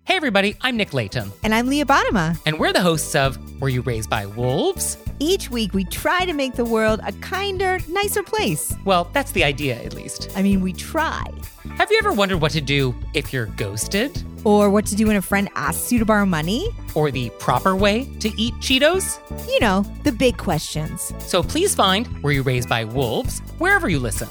Hey everybody, I'm Nick Layton. And I'm Leah Bottima. And we're the hosts of Were You Raised by Wolves? Each week we try to make the world a kinder, nicer place. Well, that's the idea, at least. I mean, we try. Have you ever wondered what to do if you're ghosted? Or what to do when a friend asks you to borrow money? Or the proper way to eat Cheetos? You know, the big questions. So please find Were You Raised by Wolves wherever you listen.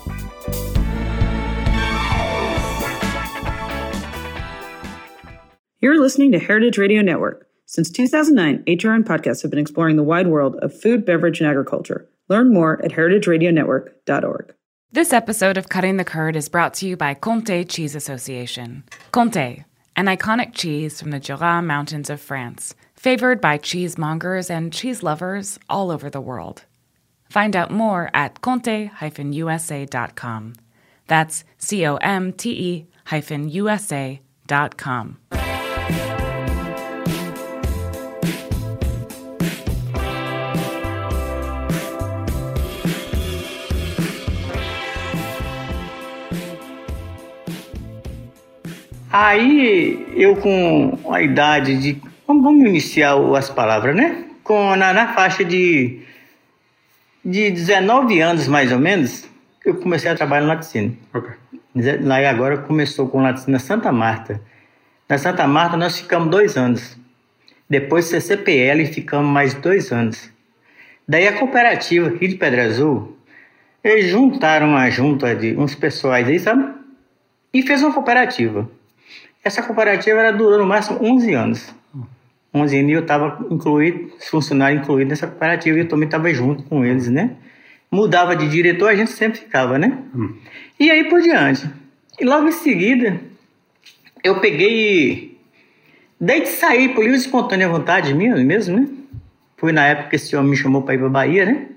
You're listening to Heritage Radio Network. Since 2009, HRN podcasts have been exploring the wide world of food, beverage, and agriculture. Learn more at heritageradionetwork.org. This episode of Cutting the Curd is brought to you by Comté Cheese Association. Comté, an iconic cheese from the Jura Mountains of France, favored by cheesemongers and cheese lovers all over the world. Find out more at comte-usa.com. That's COMTE-USA.com. Aí, eu com a idade de... Vamos iniciar as palavras, né? Na faixa de 19 anos, mais ou menos, eu comecei a trabalhar no laticínio. Ok. Lá agora começou com o laticínio na Santa Marta. Na Santa Marta nós ficamos 2 anos. Depois CCPL ficamos mais 2 anos. Daí a cooperativa aqui de Pedra Azul, eles juntaram uma junta de uns pessoais aí, sabe? E fez uma cooperativa. Essa cooperativa durou no máximo 11 anos. 11 anos e eu estava funcionário incluído nessa cooperativa e eu também estava junto com eles, né? Mudava de diretor, a gente sempre ficava, né? E aí por diante. E logo em seguida, eu peguei... Daí de sair por livre e espontânea vontade minha mesmo, né? Foi na época que esse homem me chamou para ir para Bahia, né?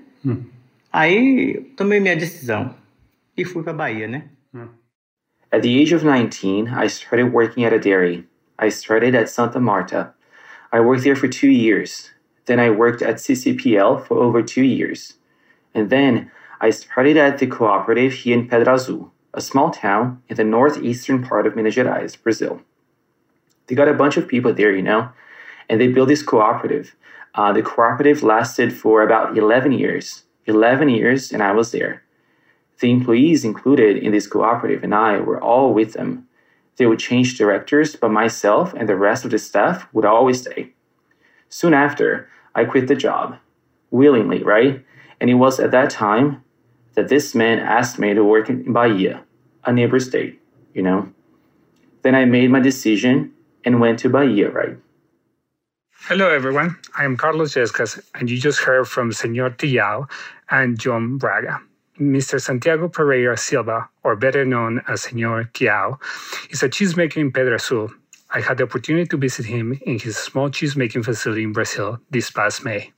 Aí eu tomei minha decisão e fui para Bahia, né? At the age of 19, I started working at a dairy. I started at Santa Marta. I worked there for 2 years. Then I worked at CCPL for over 2 years. And then I started at the cooperative here in Pedra Azul, a small town in the northeastern part of Minas Gerais, Brazil. They got a bunch of people there, you know, and they built this cooperative. The cooperative lasted for about 11 years. 11 years, and I was there. The employees included in this cooperative and I were all with them. They would change directors, but myself and the rest of the staff would always stay. Soon after, I quit the job. Willingly, right? And it was at that time that this man asked me to work in Bahia, a neighbor state, you know. Then I made my decision and went to Bahia, right? Hello, everyone. I am Carlos Yescas, and you just heard from Senor Tiao and John Braga. Mr. Santiago Pereira Silva, or better known as Senor Tiao, is a cheesemaker in Pedra Azul. I had the opportunity to visit him in his small cheesemaking facility in Brazil this past May.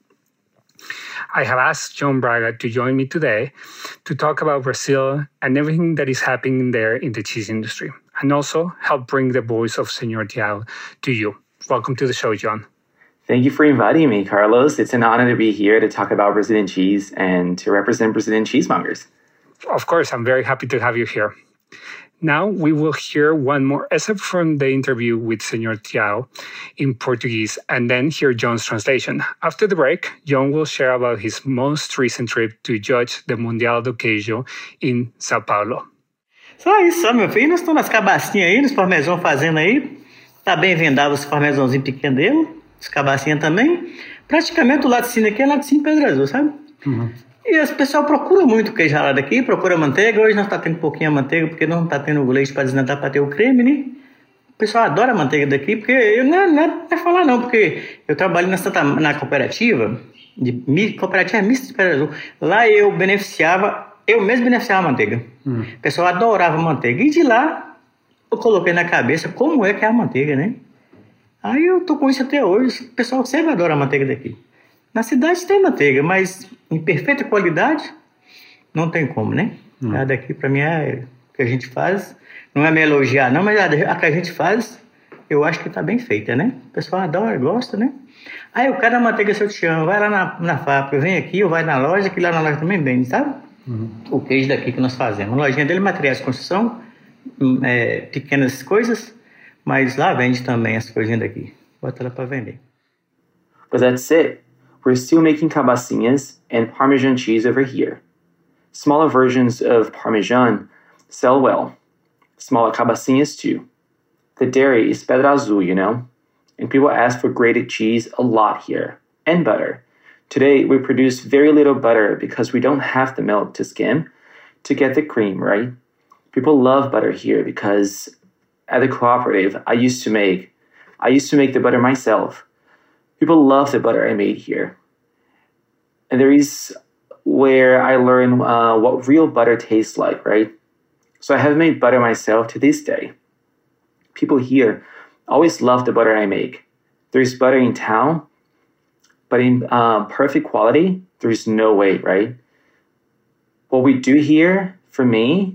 I have asked John Braga to join me today to talk about Brazil and everything that is happening there in the cheese industry, and also help bring the voice of Senor Tiao to you. Welcome to the show, John. Thank you for inviting me, Carlos. It's an honor to be here to talk about Brazilian cheese and to represent Brazilian cheesemongers. Of course, I'm very happy to have you here. Now we will hear one more excerpt from the interview with Senor Tiao in Portuguese and then hear John's translation. After the break, John will share about his most recent trip to judge the Mundial do Queijo in Sao Paulo. Só isso, meu filho. Nós estamos nas cabacinhas aí, nos parmesão fazendo aí. Tá bem vendado os parmesãozinhos pequenos dele. Os cabacinhas também. Praticamente o laticínio aqui é laticínio Pedra Azul, sabe? E o pessoal procura muito queijo ralado aqui, procura manteiga. Hoje nós tá tendo pouquinho a manteiga, porque não tá tendo o leite para desnatar para ter o creme, né? O pessoal adora a manteiga daqui, porque eu não é falar não, porque eu trabalho na cooperativa, cooperativa mista de Pedra Azul. Lá eu mesmo beneficiava a manteiga. O pessoal adorava a manteiga. E de lá eu coloquei na cabeça como é que é a manteiga, né? Aí eu tô com isso até hoje. O pessoal sempre adora a manteiga daqui. Na cidade tem manteiga, mas em perfeita qualidade não tem como, né? A daqui pra mim é o que a gente faz. Não é me elogiar não, mas a que a gente faz eu acho que tá bem feita, né? O pessoal adora, gosta, né? Aí o cara da manteiga, se eu te chamo, vai lá na fábrica, vem aqui ou vai na loja, que lá na loja também vende, sabe? O queijo daqui que nós fazemos. A lojinha dele é materiais de construção, pequenas coisas, Mas lá vende também as coisinhas daqui. Bota ela para vender. But that's it. We're still making cabacinhas and Parmesan cheese over here. Smaller versions of Parmesan sell well. Smaller cabacinhas too. The dairy is Pedra Azul, you know? And people ask for grated cheese a lot here. And butter. Today, we produce very little butter because we don't have the milk to skim to get the cream, right? People love butter here because at the cooperative, I used to make the butter myself. People love the butter I made here. And there is where I learned what real butter tastes like, right? So I have made butter myself to this day. People here always love the butter I make. There's butter in town, but in perfect quality, there's no way, right? What we do here, for me,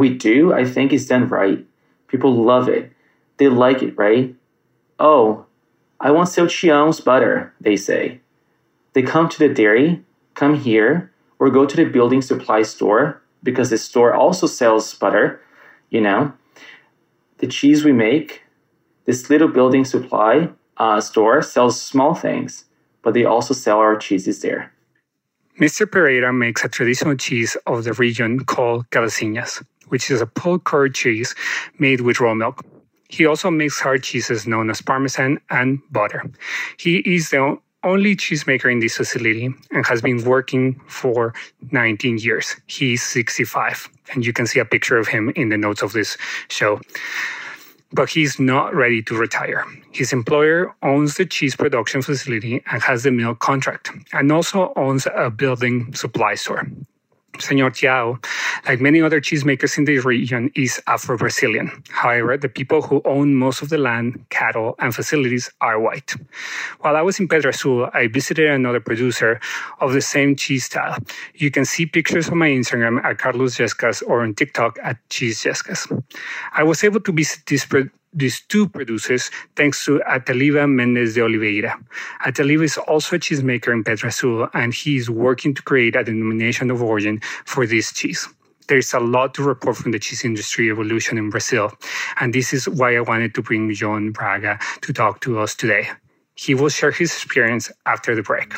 I think is done right. People love it. They like it, right? Oh, I want Seu Tião's butter, they say. They come to the dairy, come here, or go to the building supply store, because the store also sells butter, you know. The cheese we make, this little building supply store sells small things, but they also sell our cheeses there. Mr. Pereira makes a traditional cheese of the region called cabacinhas, which is a pulled curd cheese made with raw milk. He also makes hard cheeses known as Parmesan and butter. He is the only cheesemaker in this facility and has been working for 19 years. He's 65, and you can see a picture of him in the notes of this show. But he's not ready to retire. His employer owns the cheese production facility and has the milk contract, and also owns a building supply store. Senor Tiao, like many other cheesemakers in the region, is Afro-Brazilian. However, the people who own most of the land, cattle, and facilities are white. While I was in Pedra Azul, I visited another producer of the same cheese style. You can see pictures on my Instagram at Carlos Yescas or on TikTok at Cheese Yescas. I was able to visit these two producers thanks to Ataliva Mendez de Oliveira. Ataliva is also a cheesemaker in Pedra Azul, and he is working to create a denomination of origin for this cheese. There's a lot to report from the cheese industry evolution in Brazil, and this is why I wanted to bring João Braga to talk to us today. He will share his experience after the break.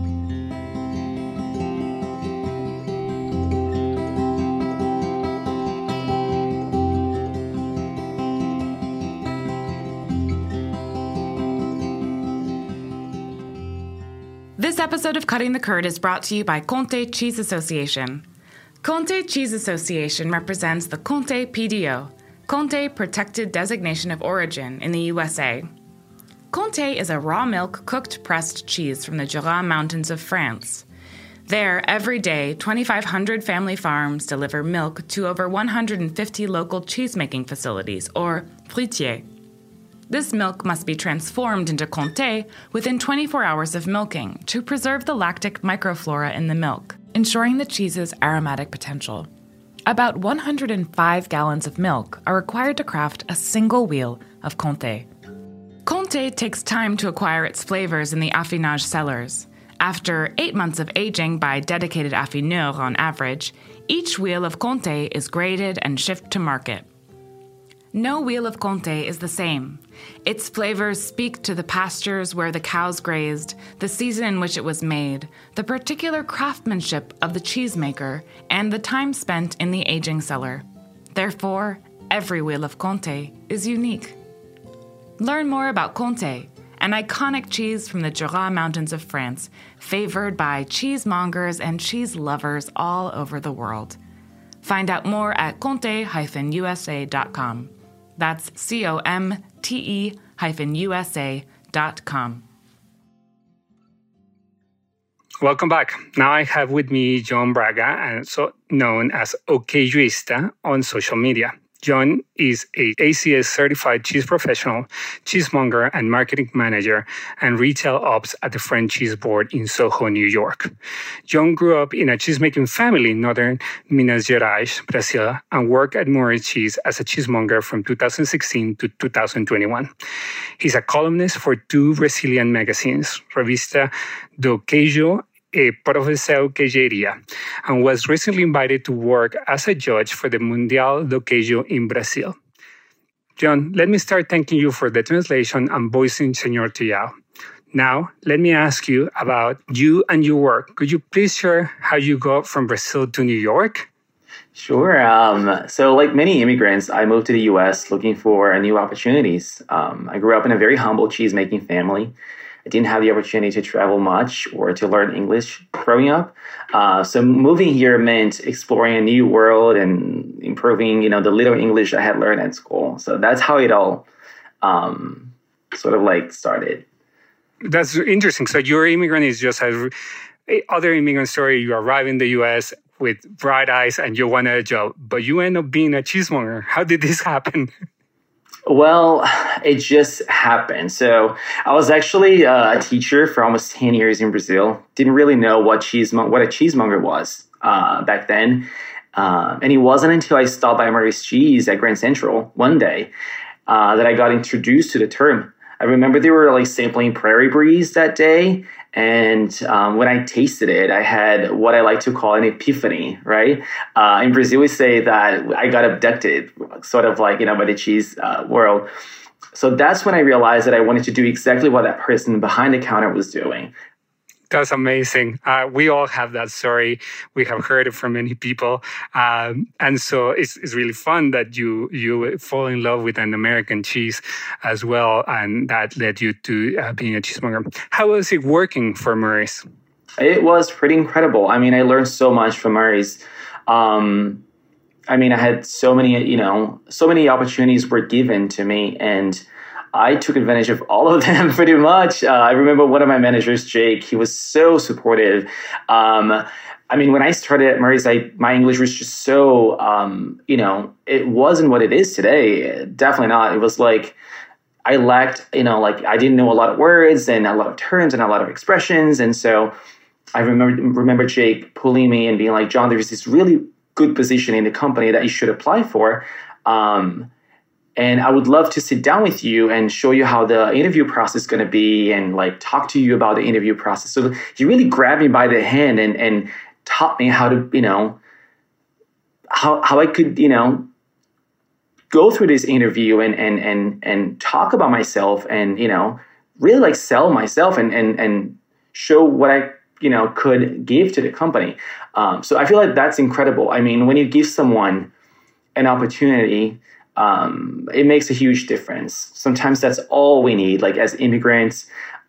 This episode of Cutting the Curd is brought to you by Comté Cheese Association. Comté Cheese Association represents the Comté PDO, Comté Protected Designation of Origin in the USA. Comté is a raw milk cooked pressed cheese from the Jura Mountains of France. There, every day, 2,500 family farms deliver milk to over 150 local cheesemaking facilities, or fruitiers. This milk must be transformed into Comté within 24 hours of milking to preserve the lactic microflora in the milk, ensuring the cheese's aromatic potential. About 105 gallons of milk are required to craft a single wheel of Comté. Comté takes time to acquire its flavors in the affinage cellars. After 8 months of aging by dedicated affineurs on average, each wheel of Comté is graded and shipped to market. No wheel of Comté is the same. Its flavors speak to the pastures where the cows grazed, the season in which it was made, the particular craftsmanship of the cheesemaker, and the time spent in the aging cellar. Therefore, every wheel of Comté is unique. Learn more about Comté, an iconic cheese from the Jura Mountains of France, favored by cheesemongers and cheese lovers all over the world. Find out more at comte-usa.com. That's COMTE-USA.com. Welcome back. Now I have with me João Braga, also known as Oqueijoista on social media. John is a ACS certified cheese professional, cheesemonger and marketing manager, and retail ops at the French Cheese Board in Soho, New York. John grew up in a cheesemaking family in northern Minas Gerais, Brazil, and worked at Moorish Cheese as a cheesemonger from 2016 to 2021. He's a columnist for two Brazilian magazines, Revista do Queijo Profissão Queijeria, and was recently invited to work as a judge for the Mundial do Queijo in Brazil. John, let me start thanking you for the translation and voicing Senor Tiao. Now, let me ask you about you and your work. Could you please share how you got from Brazil to New York? Sure. So like many immigrants, I moved to the U.S. looking for new opportunities. I grew up in a very humble cheese-making family. I didn't have the opportunity to travel much or to learn English growing up. So moving here meant exploring a new world and improving, the little English I had learned at school. So that's how it all sort of like started. That's interesting. So your immigrant is just other immigrant story. You arrive in the U.S. with bright eyes and you wanted a job, but you end up being a cheesemonger. How did this happen? Well, it just happened. So I was actually a teacher for almost 10 years in Brazil. Didn't really know what a cheesemonger was back then. And it wasn't until I stopped by Murray's Cheese at Grand Central one day that I got introduced to the term. I remember they were like sampling Prairie Breeze that day. And when I tasted it, I had what I like to call an epiphany, right? In Brazil, we say that I got abducted, sort of like, by the cheese world. So that's when I realized that I wanted to do exactly what that person behind the counter was doing. That's amazing. We all have that story. We have heard it from many people. And so it's really fun that you fall in love with an American cheese as well. And that led you to being a cheesemonger. How was it working for Murray's? It was pretty incredible. I mean, I learned so much from Murray's. I had so many opportunities were given to me, and I took advantage of all of them pretty much. I remember one of my managers, Jake, he was so supportive. When I started at Murray's, my English was just so, it wasn't what it is today. Definitely not. It was like I lacked, I didn't know a lot of words and a lot of terms and a lot of expressions. And so I remember Jake pulling me and being like, John, there's this really good position in the company that you should apply for. And I would love to sit down with you and show you how the interview process is going to be and like talk to you about the interview process. So he really grabbed me by the hand and taught me how to, how I could, go through this interview and talk about myself and, really like sell myself and show what I, could give to the company. So I feel like that's incredible. I mean, when you give someone an opportunity, it makes a huge difference. Sometimes that's all we need, like as immigrants,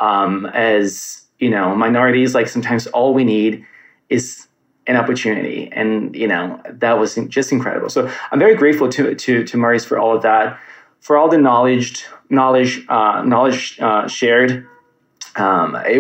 as, minorities, like sometimes all we need is an opportunity. And, that was just incredible. So I'm very grateful to Murray's for all of that, for all the knowledge shared. It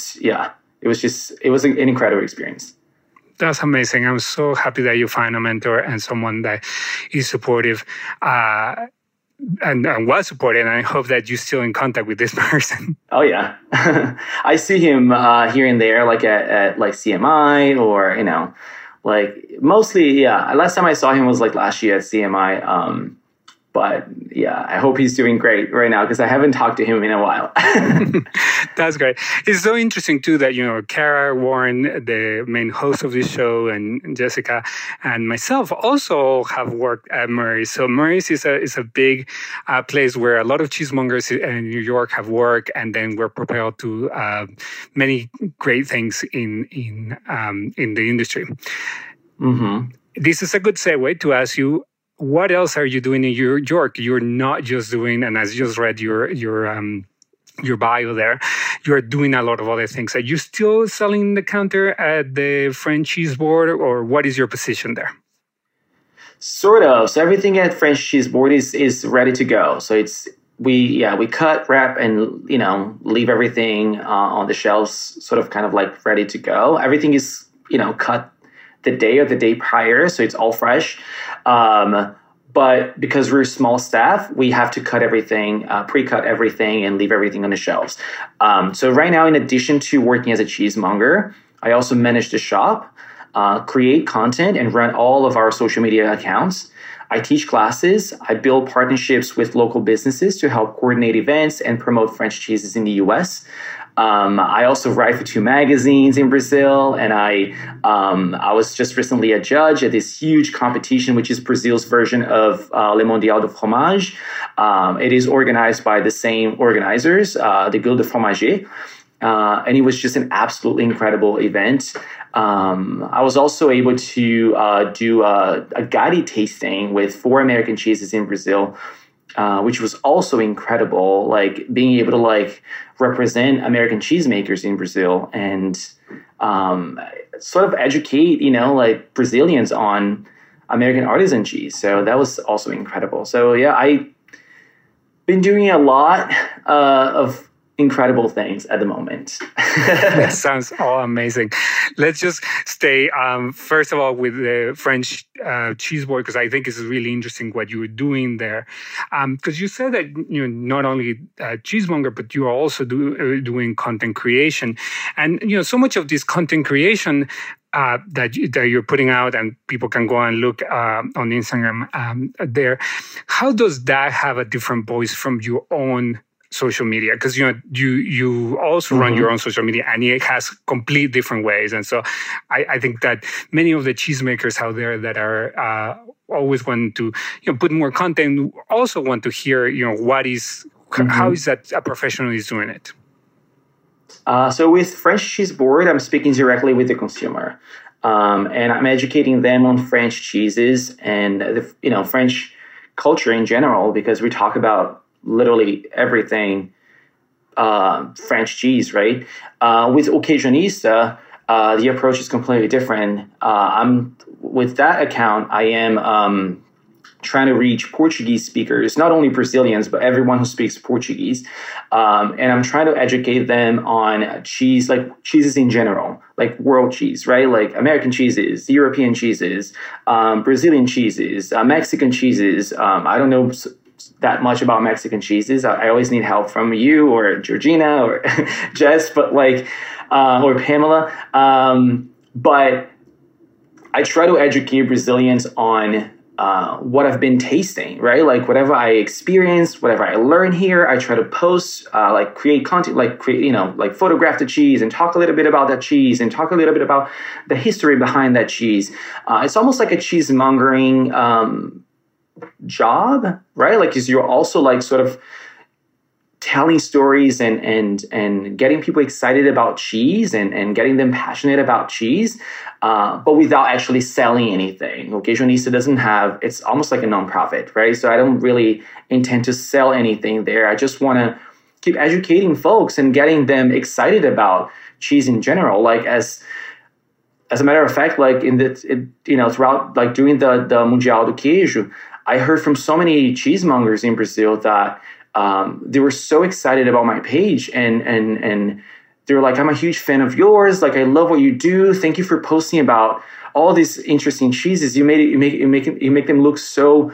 was an incredible experience. That's amazing. I'm so happy that you find a mentor and someone that is supportive and was supportive. And I hope that you're still in contact with this person. Oh, yeah. I see him here and there, like at like CMI or, mostly, yeah. Last time I saw him was like last year at CMI. But yeah, I hope he's doing great right now because I haven't talked to him in a while. That's great. It's so interesting too that, Kara Warren, the main host of this show, and Jessica and myself also have worked at Murray's. So Murray's is a big place where a lot of cheesemongers in New York have worked, and then we're propelled to many great things in the industry. Mm-hmm. This is a good segue to ask you, what else are you doing in New York? You're not just doing, and as you just read your bio there, you're doing a lot of other things. Are you still selling the counter at the French Cheese Board, or what is your position there? Sort of. So everything at French Cheese Board is ready to go. So we cut, wrap, and leave everything on the shelves, sort of kind of like ready to go. Everything is cut the day or the day prior, so it's all fresh. But because we're small staff, we have to cut everything, pre-cut everything, and leave everything on the shelves. So right now, in addition to working as a cheesemonger, I also manage the shop, create content, and run all of our social media accounts. I teach classes. I build partnerships with local businesses to help coordinate events and promote French cheeses in the U.S. I also write for 2 magazines in Brazil, and I was just recently a judge at this huge competition, which is Brazil's version of Le Mondial de Fromage. It is organized by the same organizers, the Guilde de Fromager, and it was just an absolutely incredible event. I was also able to do a gari tasting with 4 American cheeses in Brazil, which was also incredible, like being able to like represent American cheesemakers in Brazil and sort of educate, like Brazilians on American artisan cheese. So that was also incredible. So yeah, I've been doing a lot of incredible things at the moment. That sounds all amazing. Let's just stay, first of all, with the French cheese board, because I think it's really interesting what you were doing there. Because you said that you're not only a cheesemonger, but you are also doing content creation. And, so much of this content creation that you're putting out, and people can go and look on Instagram there. How does that have a different voice from your own social media? Because you also run your own social media, and it has complete different ways. And so I think that many of the cheesemakers out there that are always want to put more content also want to hear what is how is that a professional is doing it. So with French Cheese Board, I'm speaking directly with the consumer, and I'm educating them on French cheeses and the French culture in general, because we talk about literally everything French cheese, right? With Occasionista, the approach is completely different. With that account, I am trying to reach Portuguese speakers, not only Brazilians, but everyone who speaks Portuguese. And I'm trying to educate them on cheese, like cheeses in general, like world cheese, right? Like American cheeses, European cheeses, Brazilian cheeses, Mexican cheeses. I don't know that much about Mexican cheeses. I always need help from you or Georgina or Jess, but or Pamela. But I try to educate Brazilians on what I've been tasting, right? Like whatever I experience, whatever I learn here, I try to post, create content, photograph the cheese and talk a little bit about that cheese and talk a little bit about the history behind that cheese. It's almost like a cheesemongering job, right? Like, because you're also like sort of telling stories and getting people excited about cheese and getting them passionate about cheese, but without actually selling anything. Occasionista doesn't have, it's almost like a nonprofit, right? So I don't really intend to sell anything there. I just want to keep educating folks and getting them excited about cheese in general. Like as a matter of fact, like throughout like doing the Mundial do Queijo, I heard from so many cheesemongers in Brazil that they were so excited about my page and they were like, I'm a huge fan of yours. Like, I love what you do. Thank you for posting about all these interesting cheeses. You make them look so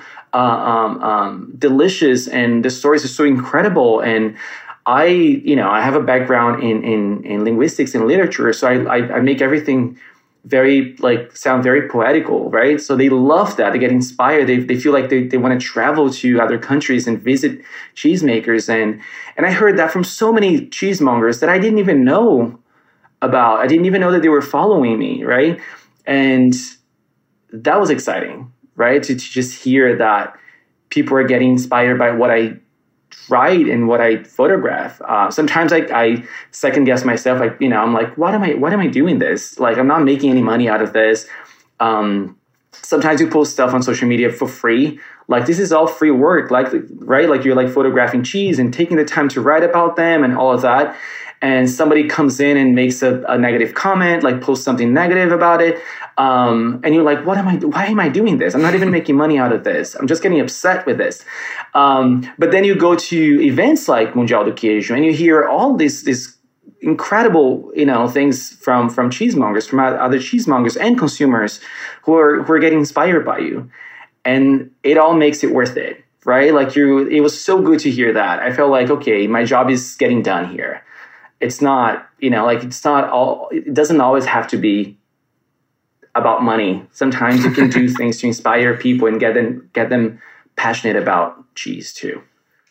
delicious, and the stories are so incredible. And I have a background in linguistics and literature, so I make everything very sound very poetical, right? So they love that. They get inspired. They feel like they want to travel to other countries and visit cheesemakers. And I heard that from so many cheesemongers that I didn't even know about. I didn't even know that they were following me, right? And that was exciting, right? To just hear that people are getting inspired by what I write and what I photograph. Sometimes I second guess myself. I'm like, why am I doing this? Like, I'm not making any money out of this. Sometimes you post stuff on social media for free. Like, this is all free work, right? Like, you're photographing cheese and taking the time to write about them and all of that. And somebody comes in and makes a negative comment, posts something negative about it. And you're like, why am I doing this? I'm not even making money out of this. I'm just getting upset with this. But then you go to events like Mundial do Queijo and you hear all this incredible, things from cheesemongers, from other cheesemongers and consumers who are getting inspired by you. And it all makes it worth it, right? It was so good to hear that. I felt like, okay, my job is getting done here. It's not, it doesn't always have to be about money. Sometimes you can do things to inspire people and get them passionate about cheese too.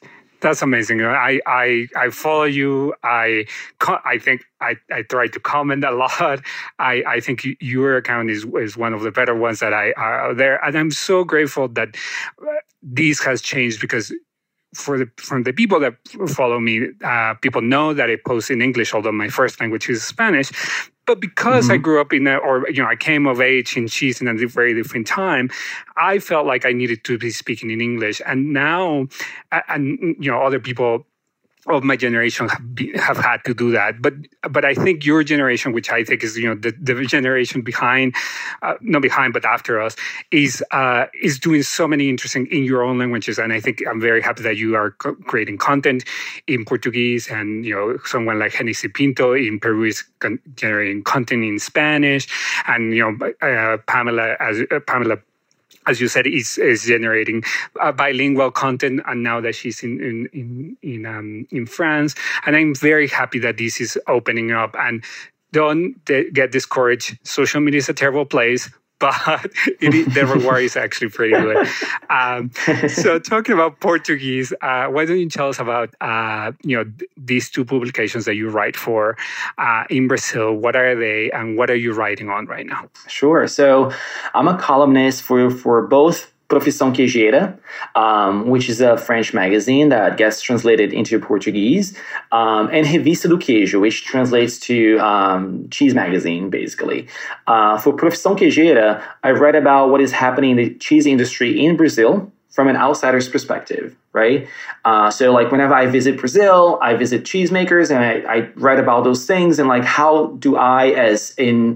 That's amazing. I follow you. I think I try to comment a lot. I think your account is one of the better ones that are there, and I'm so grateful that this has changed because from the people that follow me, people know that I post in English, although my first language is Spanish. But because I grew up I came of age in cheese in a very different time, I felt like I needed to be speaking in English. And now, other people of my generation have had to do that. But I think your generation, which I think is the generation behind, not behind, but after us, is doing so many interesting in your own languages. And I think I'm very happy that you are creating content in Portuguese, and someone like Genesis Pinto in Peru is generating content in Spanish, and Pamela, as you said, is generating bilingual content, and now that she's in France, and I'm very happy that this is opening up. And don't get discouraged. Social media is a terrible place, but the reward is actually pretty good. So talking about Portuguese, why don't you tell us about these two publications that you write for in Brazil? What are they, and what are you writing on right now? Sure. So I'm a columnist for both Profissão Queijeira, which is a French magazine that gets translated into Portuguese, and Revista do Queijo, which translates to cheese magazine, basically. For Profissão Queijeira, I read about what is happening in the cheese industry in Brazil from an outsider's perspective, right? So like whenever I visit Brazil, I visit cheesemakers, and I read about those things, and like how do I, as in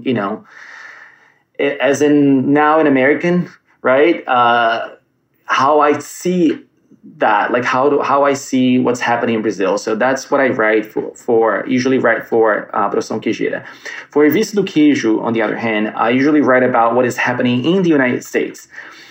now an American, right? How I see that, like how I see what's happening in Brazil. So that's what I write usually write for Profissão Queijeira. For Revista do Queijo, on the other hand, I usually write about what is happening in the United States.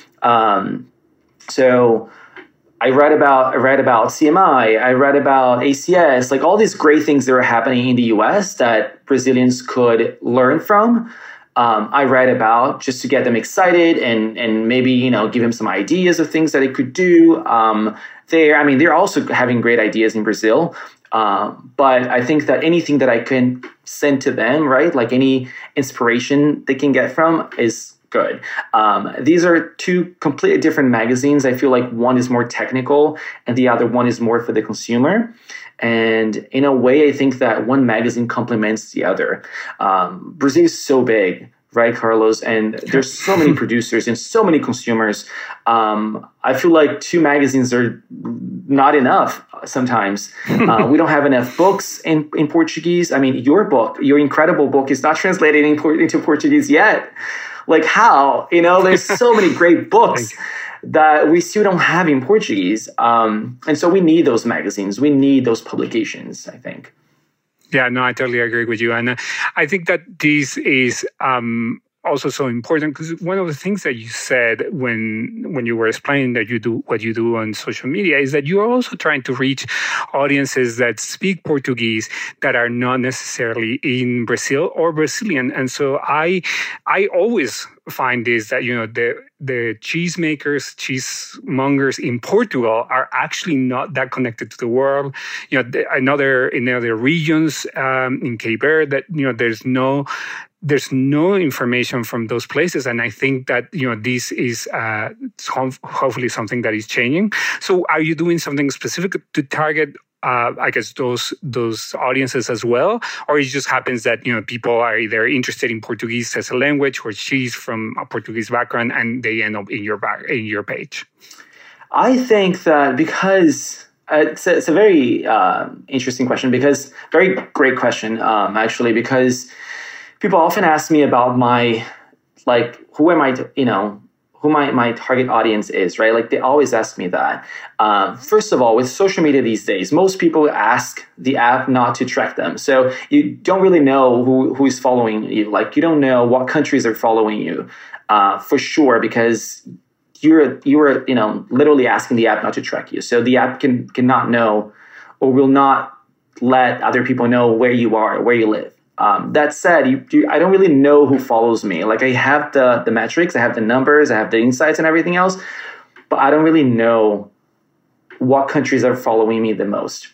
So I read about CMI, I read about ACS, like all these great things that are happening in the US that Brazilians could learn from. I write about just to get them excited and maybe, give them some ideas of things that they could do there. I mean, they're also having great ideas in Brazil. But I think that anything that I can send to them, right, like any inspiration they can get from is good. These are two completely different magazines. I feel like one is more technical and the other one is more for the consumer. And in a way, I think that one magazine complements the other. Brazil is so big, right, Carlos? And there's so many producers and so many consumers. I feel like two magazines are not enough sometimes. We don't have enough books in Portuguese. I mean, your incredible book is not translated into Portuguese yet. Like how? There's so many great books that we still don't have in Portuguese. And so we need those magazines. We need those publications, I think. Yeah, no, I totally agree with you. And I think that this is also so important because one of the things that you said when you were explaining that you do what you do on social media is that you are also trying to reach audiences that speak Portuguese that are not necessarily in Brazil or Brazilian. And so I always find this that the cheesemongers in Portugal are actually not that connected to the world. In other regions in Cape Verde, that there's no information from those places, and I think that this is hopefully something that is changing. So, are you doing something specific to target? I guess those audiences as well, or it just happens that people are either interested in Portuguese as a language or cheese from a Portuguese background, and they end up in your page. I think that because it's a very interesting question, because very great question actually, because people often ask me about who am I, who my target audience is, right? Like they always ask me that. First of all, with social media these days, most people ask the app not to track them. So you don't really know who is following you. Like you don't know what countries are following you for sure, because you were literally asking the app not to track you. So the app cannot know or will not let other people know where you are, where you live. That said, I don't really know who follows me. Like I have the metrics, I have the numbers, I have the insights and everything else, but I don't really know what countries are following me the most.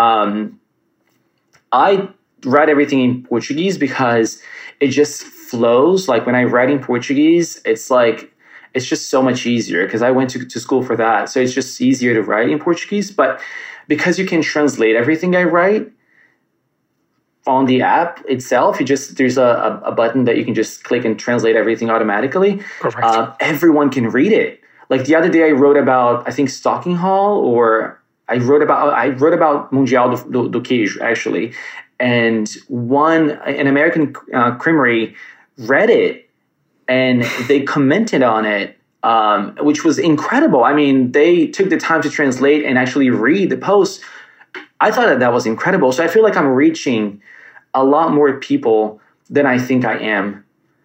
I write everything in Portuguese because it just flows. Like when I write in Portuguese, it's just so much easier because I went to school for that. So it's just easier to write in Portuguese. But because you can translate everything I write on the app itself, there's a button that you can just click and translate everything automatically. Perfect. Everyone can read it. Like the other day I wrote about, I think, Stocking Hall, or I wrote about Mundial do Queijo, actually. And an American creamery read it and they commented on it, which was incredible. I mean, they took the time to translate and actually read the post. I thought that was incredible. So I feel like I'm reaching a lot more people than I think I am.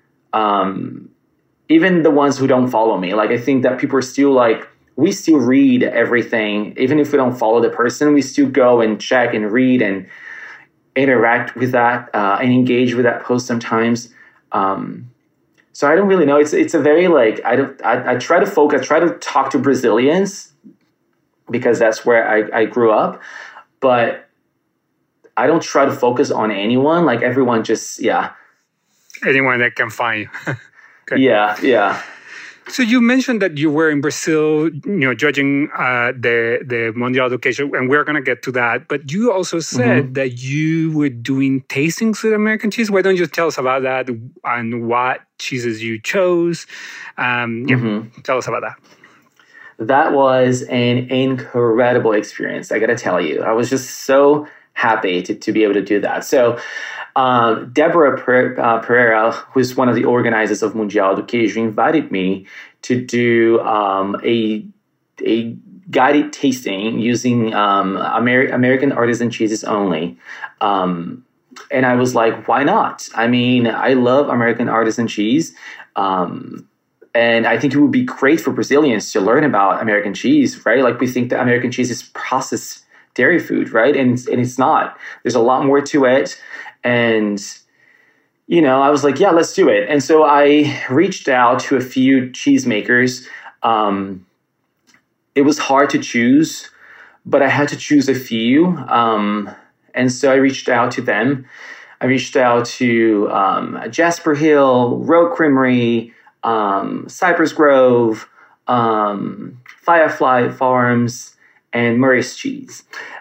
Even the ones who don't follow me. Like, I think that people are still like, we still read everything. Even if we don't follow the person, we still go and check and read and interact with that and engage with that post sometimes. So I don't really know. It's a very like, I try to focus, I try to talk to Brazilians because that's where I grew up, but I don't try to focus on anyone. Like everyone just, Anyone that can find you. Okay. Yeah. So you mentioned that you were in Brazil, judging the Mundial do Queijo, and we're going to get to that. But you also said that you were doing tastings with American cheese. Why don't you tell us about that and what cheeses you chose? Tell us about that. That was an incredible experience, I got to tell you. I was just so happy to be able to do that. So Deborah Pereira, who's one of the organizers of Mundial do Queijo, invited me to do a guided tasting using American artisan cheeses only. And I was like, why not? I mean, I love American artisan cheese. And I think it would be great for Brazilians to learn about American cheese, right? Like we think that American cheese is processed dairy food, right? And it's not. There's a lot more to it. And, I was like, yeah, let's do it. And so I reached out to a few cheesemakers. It was hard to choose, but I had to choose a few. And so I reached out to them. I reached out to Jasper Hill, Rogue Creamery, Cypress Grove, Firefly Farms, and Murray's Cheese.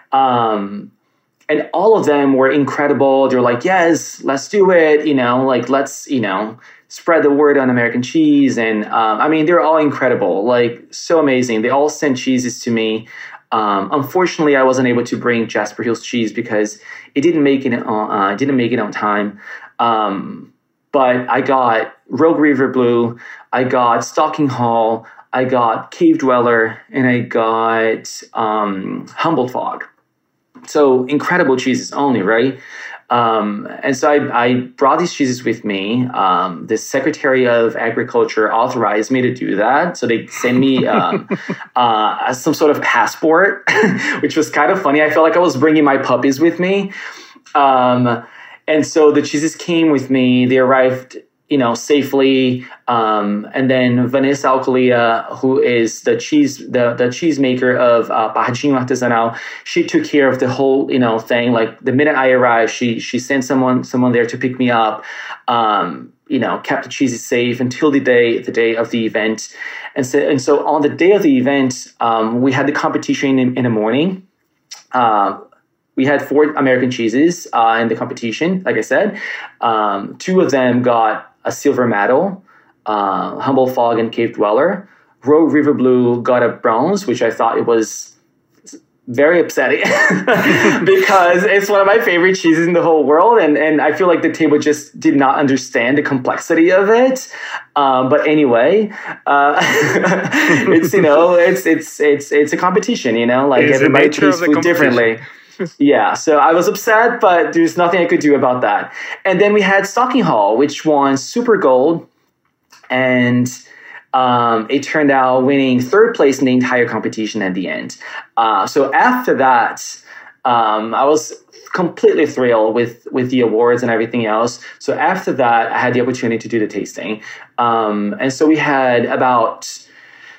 And all of them were incredible. They're like, yes, let's do it. Let's, spread the word on American cheese. And they're all incredible, like so amazing. They all sent cheeses to me. Unfortunately, I wasn't able to bring Jasper Hill's cheese because it didn't make it on time. But I got Rogue River Blue, I got Stocking Hall, I got Cave Dweller, and I got Humboldt Fog. So incredible cheeses only, right? And so I brought these cheeses with me. The Secretary of Agriculture authorized me to do that. So they sent me some sort of passport, which was kind of funny. I felt like I was bringing my puppies with me. And so the cheeses came with me. They arrived, safely. And then Vanessa Alcolia, who is the cheesemaker of Parradinho Artesanal, she took care of the whole, thing. Like the minute I arrived, she sent someone there to pick me up. Kept the cheeses safe until the day of the event. And so on the day of the event, we had the competition in the morning. We had 4 American cheeses in the competition, like I said. 2 of them got a silver medal, Humboldt Fog and Cave Dweller. Rogue River Blue got a bronze, which I thought it was very upsetting because it's one of my favorite cheeses in the whole world. And I feel like the table just did not understand the complexity of it. But anyway, it's a competition, like it's everybody tastes food differently. Yeah, so I was upset, but there's nothing I could do about that. And then we had Stocking Hall, which won Super Gold, and it turned out winning 3rd place in the entire competition at the end. So after that, I was completely thrilled with the awards and everything else. So after that, I had the opportunity to do the tasting. And so we had about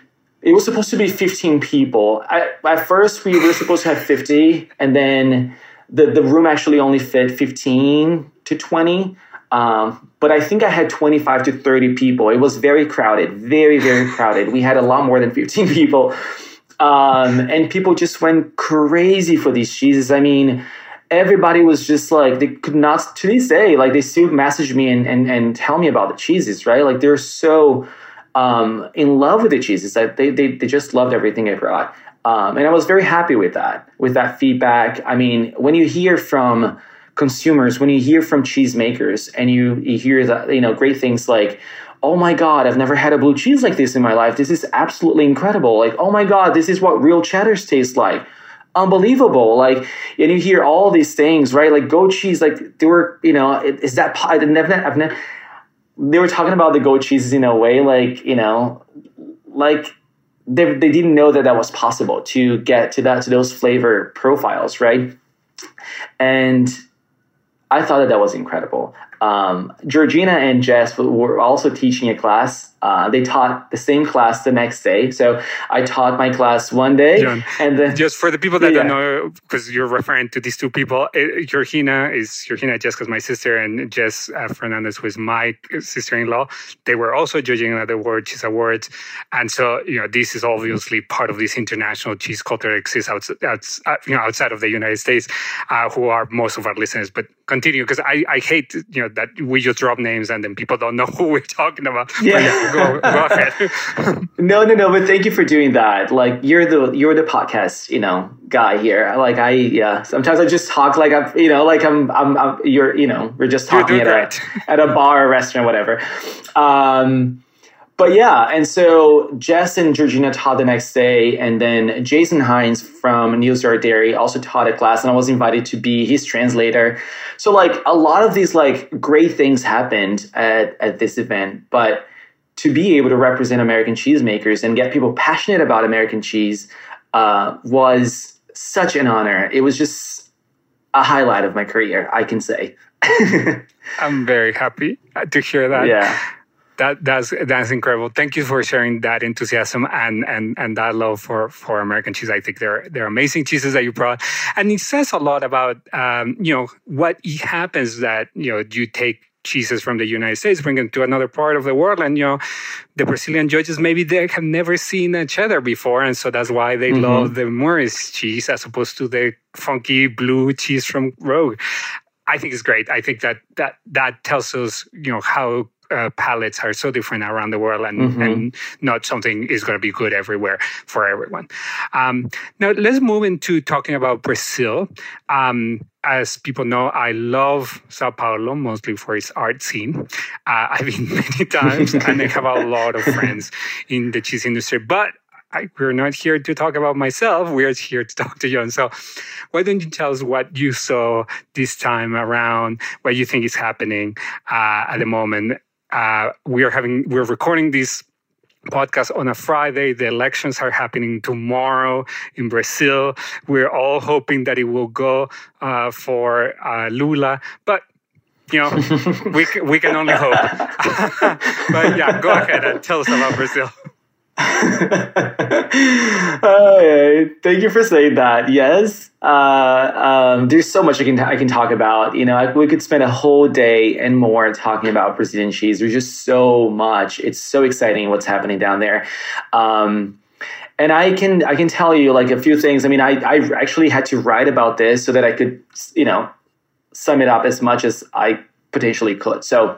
It was supposed to be 15 people. At first, we were supposed to have 50, and then the room actually only fit 15 to 20. But I think I had 25 to 30 people. It was very crowded, very, very crowded. We had a lot more than 15 people. And people just went crazy for these cheeses. I mean, everybody was just like, they could not, to this day, like they still message me and tell me about the cheeses, right? Like they're so in love with the cheeses that they just loved everything I brought. And I was very happy with that feedback. I mean, when you hear from consumers, when you hear from cheesemakers and you hear that, great things like, oh my God, I've never had a blue cheese like this in my life. This is absolutely incredible. Like, oh my God, this is what real cheddars taste like. Unbelievable. Like, and you hear all these things, right? Like goat cheese, like they were, is that, they were talking about the goat cheeses in a way, like, like they didn't know that was possible to get to those flavor profiles, right? And I thought that was incredible. Georgina and Jess were also teaching a class. They taught the same class the next day. So I taught my class one day. John, and then, just for the people that don't know, because you're referring to these two people, Georgina Jessica's my sister, and Jess Fernandez was my sister-in-law. They were also judging at the World Cheese Awards. And so, this is obviously part of this international cheese culture that exists outside of the United States, who are most of our listeners. But continue, because I hate, that we just drop names and then people don't know who we're talking about. Yeah. Go ahead. No, but thank you for doing that. Like you're the podcast, guy here. Like sometimes I just talk like we're just talking at a bar or restaurant, whatever. But yeah, and so Jess and Georgina taught the next day, and then Jason Hines from News Yard Dairy also taught a class, and I was invited to be his translator. So like a lot of these like great things happened at this event, but to be able to represent American cheesemakers and get people passionate about American cheese was such an honor. It was just a highlight of my career, I can say. I'm very happy to hear that. Yeah. That's incredible. Thank you for sharing that enthusiasm and that love for American cheese. I think they're amazing cheeses that you brought, and it says a lot about what happens that you take cheeses from the United States, bring them to another part of the world, and the Brazilian judges maybe they have never seen a cheddar before, and so that's why they love the Morris cheese as opposed to the funky blue cheese from Rogue. I think it's great. I think that tells us how palates are so different around the world, and not something is going to be good everywhere for everyone. Now, let's move into talking about Brazil. As people know, I love Sao Paulo, mostly for its art scene. I've been many times, and I have a lot of friends in the cheese industry, but we're not here to talk about myself. We're here to talk to John. So why don't you tell us what you saw this time around, what you think is happening at the moment? We're recording this podcast on a Friday. The elections are happening tomorrow in Brazil. We're all hoping that it will go for Lula, but we can only hope. But yeah, go ahead and tell us about Brazil. Thank you for saying that. Yes, there's so much I can talk about. We could spend a whole day and more talking about Brazilian cheese. There's just so much. It's so exciting what's happening down there. And I can tell you like a few things. I mean, I actually had to write about this so that I could sum it up as much as I potentially could. So,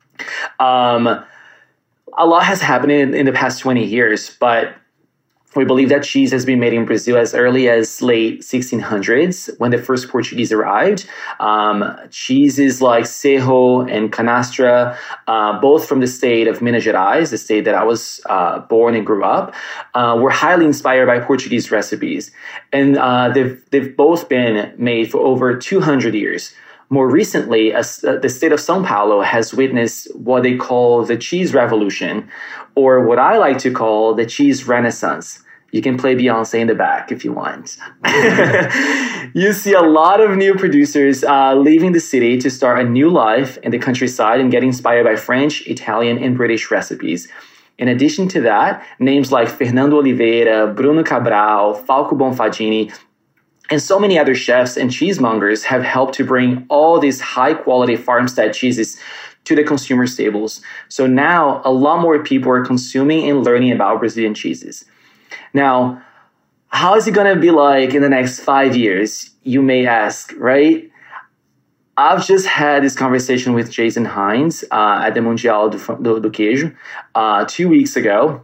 a lot has happened in the past 20 years, but we believe that cheese has been made in Brazil as early as late 1600s when the first Portuguese arrived. Cheeses like Cerro and Canastra, both from the state of Minas Gerais, the state that I was born and grew up, were highly inspired by Portuguese recipes. And they've both been made for over 200 years. More recently, the state of São Paulo has witnessed what they call the cheese revolution, or what I like to call the cheese renaissance. You can play Beyonce in the back if you want. You see a lot of new producers leaving the city to start a new life in the countryside and get inspired by French, Italian, and British recipes. In addition to that, names like Fernando Oliveira, Bruno Cabral, Falco Bonfadini, and so many other chefs and cheesemongers have helped to bring all these high-quality farmstead cheeses to the consumer tables. So now a lot more people are consuming and learning about Brazilian cheeses. Now, how is it going to be like in the next 5 years, you may ask, right? I've just had this conversation with Jason Hines at the Mundial do Queijo 2 weeks ago.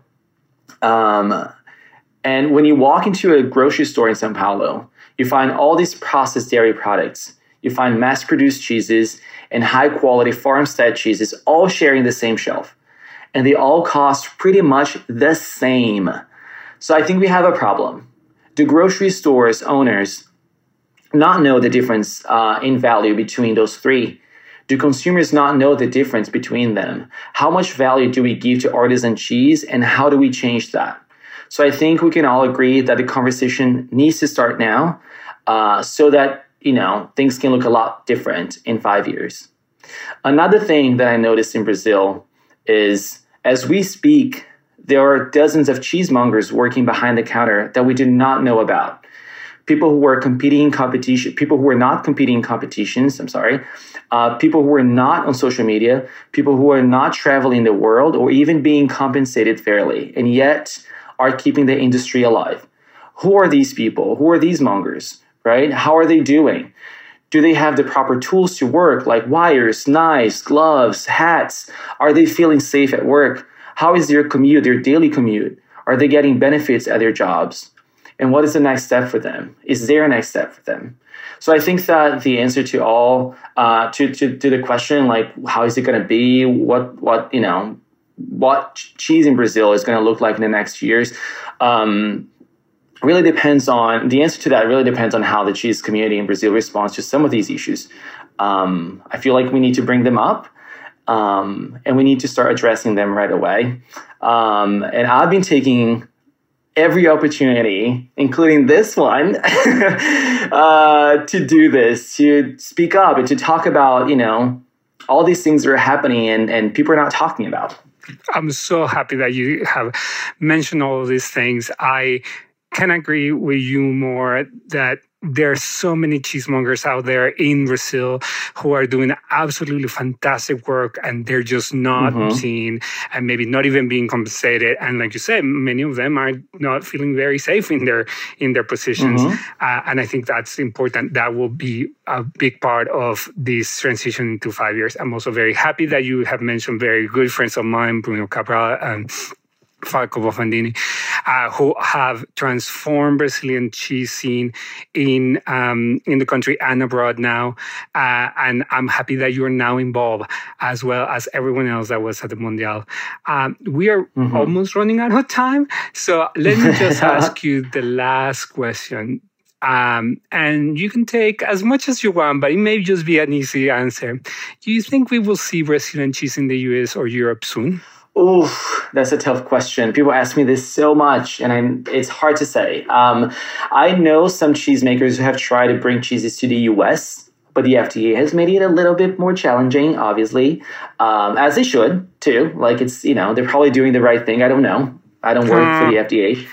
And when you walk into a grocery store in São Paulo, you find all these processed dairy products. You find mass-produced cheeses and high-quality farmstead cheeses all sharing the same shelf. And they all cost pretty much the same. So I think we have a problem. Do grocery stores owners not know the difference in value between those three? Do consumers not know the difference between them? How much value do we give to artisan cheese, and how do we change that? So I think we can all agree that the conversation needs to start now so that, things can look a lot different in 5 years. Another thing that I noticed in Brazil is, as we speak, there are dozens of cheesemongers working behind the counter that we do not know about. People who are competing in competition, people who are not competing in competitions, people who are not on social media, people who are not traveling the world or even being compensated fairly, and yet are keeping the industry alive. Who are these people? Who are these mongers, right? How are they doing? Do they have the proper tools to work, like wires, knives, gloves, hats? Are they feeling safe at work? How is their commute, their daily commute? Are they getting benefits at their jobs? And what is the next step for them? Is there a next step for them? So I think that the answer to all to the question, like, how is it going to be? What cheese in Brazil is going to look like in the next years? Really depends on the answer to that. Really depends on how the cheese community in Brazil responds to some of these issues. I feel like we need to bring them up, and we need to start addressing them right away. And I've been taking every opportunity, including this one, to do this, to speak up and to talk about, all these things that are happening and people are not talking about. I'm so happy that you have mentioned all of these things. I can agree with you more that there are so many cheesemongers out there in Brazil who are doing absolutely fantastic work, and they're just not seen and maybe not even being compensated. And like you said, many of them are not feeling very safe in their positions. And I think that's important. That will be a big part of this transition into 5 years. I'm also very happy that you have mentioned very good friends of mine, Bruno Cabral and Falco Bonfadini, who have transformed Brazilian cheese scene in the country and abroad now. And I'm happy that you're now involved, as well as everyone else that was at the Mundial. We are almost running out of time. So let me just ask you the last question. And you can take as much as you want, but it may just be an easy answer. Do you think we will see Brazilian cheese in the US or Europe soon? Oh, that's a tough question. People ask me this so much, and it's hard to say. I know some cheesemakers who have tried to bring cheeses to the US, but the FDA has made it a little bit more challenging, obviously, as they should, too. Like, it's, they're probably doing the right thing. I don't know. I don't work for the FDA.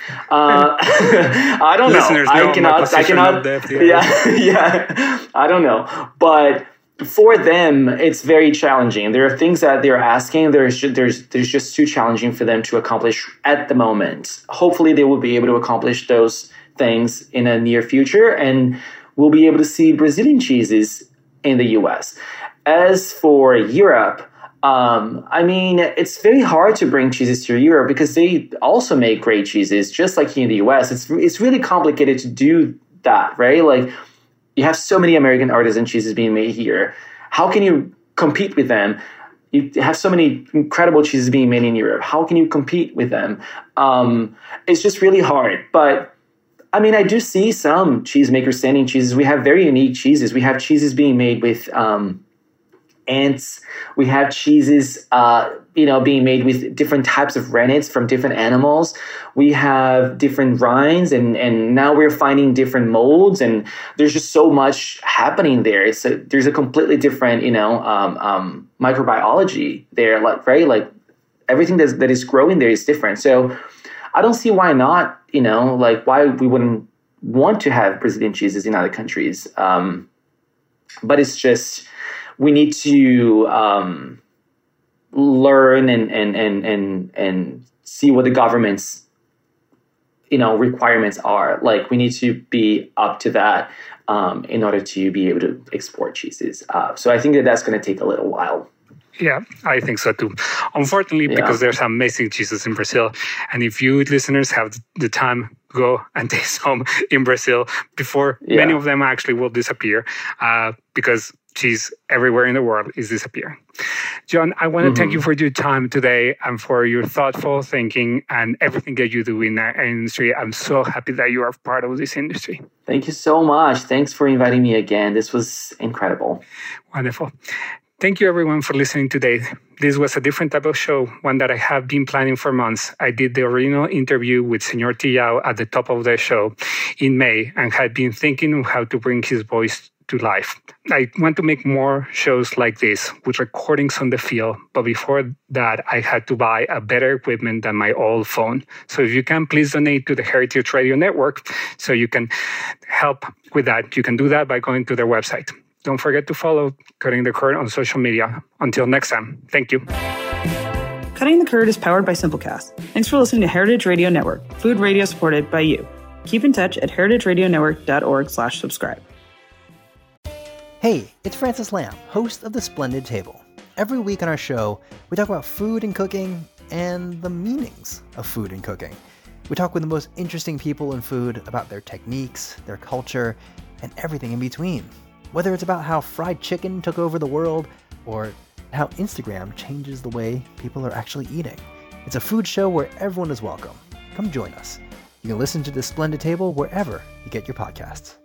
I don't know. I cannot. Yeah. I don't know. But for them, it's very challenging. There are things that they're asking. There's just too challenging for them to accomplish at the moment. Hopefully, they will be able to accomplish those things in a near future, and we'll be able to see Brazilian cheeses in the U.S. As for Europe, it's very hard to bring cheeses to Europe because they also make great cheeses, just like here in the U.S. It's really complicated to do that, right? Like, you have so many American artisan cheeses being made here. How can you compete with them? You have so many incredible cheeses being made in Europe. How can you compete with them? It's just really hard. But, I do see some cheesemakers sending cheeses. We have very unique cheeses. We have cheeses being made with ants. We have cheeses, being made with different types of rennets from different animals. We have different rinds, and now we're finding different molds, and there's just so much happening there. There's a completely different, microbiology there, like, right? Like, everything that is growing there is different. So I don't see why not, like why we wouldn't want to have Brazilian cheeses in other countries. But it's just, we need to learn and see what the government's, requirements are. Like, we need to be up to that in order to be able to export cheeses. So I think that's going to take a little while. Yeah, I think so too. Unfortunately, because there's amazing cheeses in Brazil. And if you listeners have the time, go and taste some in Brazil before many of them actually will disappear, because cheese everywhere in the world is disappearing. John, I want to thank you for your time today and for your thoughtful thinking and everything that you do in our industry. I'm so happy that you are part of this industry. Thank you so much. Thanks for inviting me again. This was incredible. Wonderful. Thank you, everyone, for listening today. This was a different type of show, one that I have been planning for months. I did the original interview with Senor Tiao at the top of the show in May and had been thinking of how to bring his voice to life. I want to make more shows like this with recordings on the field, but before that, I had to buy a better equipment than my old phone. So if you can, please donate to the Heritage Radio Network so you can help with that. You can do that by going to their website. Don't forget to follow Cutting the Curd on social media. Until next time, thank you. Cutting the Curd is powered by Simplecast. Thanks for listening to Heritage Radio Network, food radio supported by you. Keep in touch at heritageradionetwork.org/subscribe. Hey, it's Francis Lamb, host of The Splendid Table. Every week on our show, we talk about food and cooking and the meanings of food and cooking. We talk with the most interesting people in food about their techniques, their culture, and everything in between. Whether it's about how fried chicken took over the world or how Instagram changes the way people are actually eating. It's a food show where everyone is welcome. Come join us. You can listen to The Splendid Table wherever you get your podcasts.